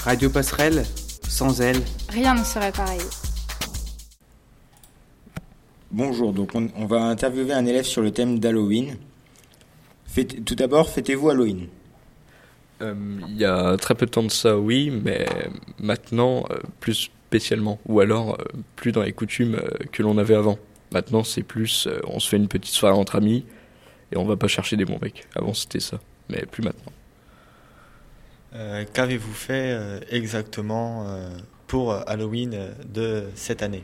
Radio Passerelle, sans elle, rien ne serait pareil. Bonjour, donc on va interviewer un élève sur le thème d'Halloween. Tout d'abord, fêtez-vous Halloween? Il y a très peu de temps de ça, oui, mais maintenant, plus spécialement. Ou alors, plus dans les coutumes que l'on avait avant. Maintenant, c'est plus, on se fait une petite soirée entre amis et on va pas chercher des bons becs. Avant, c'était ça, mais plus maintenant. Qu'avez-vous fait exactement pour Halloween de cette année?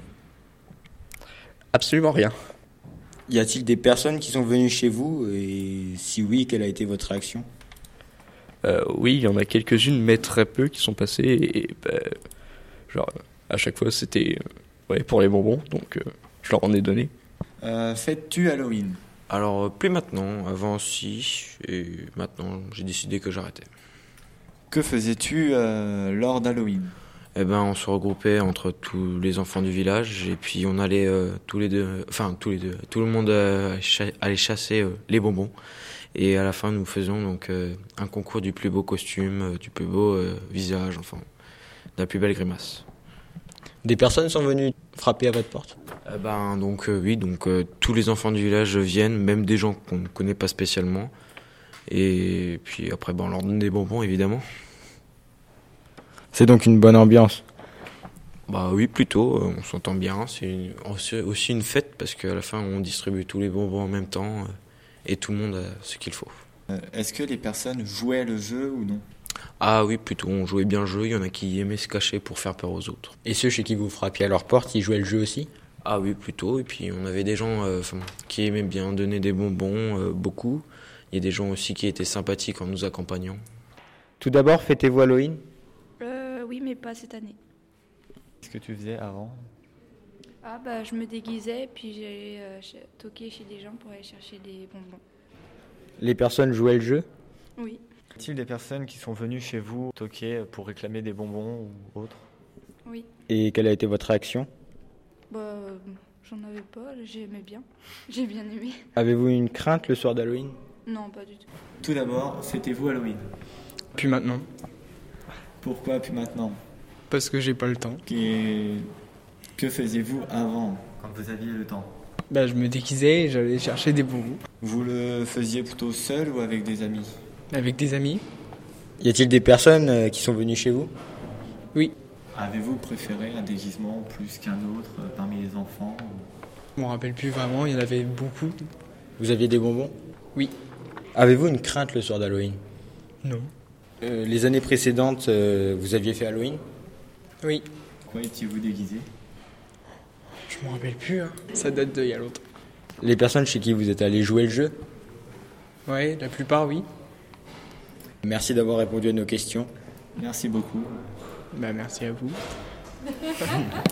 Absolument rien. Y a-t-il des personnes qui sont venues chez vous? Et si oui, quelle a été votre réaction? Oui, il y en a quelques-unes, mais très peu qui sont passées. Et genre, à chaque fois, c'était pour les bonbons, donc je leur en ai donné. Fêtes-tu Halloween? Alors, plus maintenant, avant si, et maintenant j'ai décidé que j'arrêtais. Que faisais-tu lors d'Halloween? Eh ben, on se regroupait entre tous les enfants du village et puis on allait tout le monde allait chasser les bonbons. Et à la fin, nous faisions donc un concours du plus beau costume, du plus beau visage, enfin, de la plus belle grimace. Des personnes sont venues frapper à votre porte? Oui, tous les enfants du village viennent, même des gens qu'on ne connaît pas spécialement. Et puis après, on leur donne des bonbons, évidemment. C'est donc une bonne ambiance? Bah oui, plutôt, on s'entend bien. C'est aussi une fête parce qu'à la fin, on distribue tous les bonbons en même temps et tout le monde a ce qu'il faut. Est-ce que les personnes jouaient le jeu ou non? Ah oui, plutôt, on jouait bien le jeu. Il y en a qui aimaient se cacher pour faire peur aux autres. Et ceux chez qui vous frappiez à leur porte, ils jouaient le jeu aussi? Ah oui, plutôt. Et puis on avait des gens qui aimaient bien donner des bonbons, beaucoup. Il y a des gens aussi qui étaient sympathiques en nous accompagnant. Tout d'abord, fêtez-vous Halloween? Oui, mais pas cette année. Qu'est-ce que tu faisais avant? Je me déguisais, puis j'allais toquer chez des gens pour aller chercher des bonbons. Les personnes jouaient le jeu? Oui. Y a-t-il des personnes qui sont venues chez vous toquer pour réclamer des bonbons ou autre? Oui. Et quelle a été votre réaction? J'en avais pas, j'aimais bien. J'ai bien aimé. Avez-vous une crainte le soir d'Halloween? Non, pas du tout. Tout d'abord, fêtez-vous Halloween? Puis maintenant, Pourquoi plus maintenant? parce que j'ai pas le temps. Que faisiez-vous avant, quand vous aviez le temps? Je me déguisais et j'allais chercher des bonbons Vous le faisiez plutôt seul ou avec des amis? avec des amis. Y a-t-il des personnes qui sont venues chez vous? Oui, Avez-vous préféré un déguisement plus qu'un autre parmi les enfants? je m'en rappelle plus vraiment, il y en avait beaucoup. Vous aviez des bonbons? Oui. Avez-vous une crainte le soir d'Halloween? Non. Les années précédentes, vous aviez fait Halloween? Oui. Pourquoi étiez-vous déguisé? Je m'en rappelle plus, ça date d'il y a longtemps. Les personnes chez qui vous êtes allés jouer le jeu? Ouais, la plupart oui. Merci d'avoir répondu à nos questions. Merci beaucoup. Merci à vous.